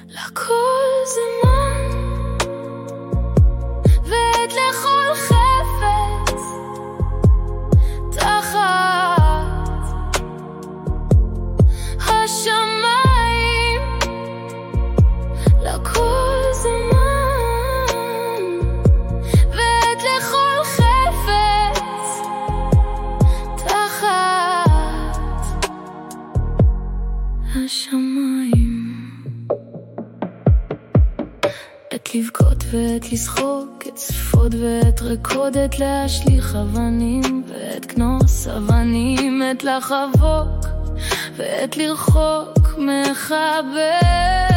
לכל זמן ועת לכל חפץ תחת השמיים, לכל זמן ועת לכל חפץ תחת השמיים. עת לבכות ועת לשחוק, עת צפות ועת רקוד, עת להשליך אבנים ועת כנוס אבנים, עת לחבוק ועת לרחוק מחבר.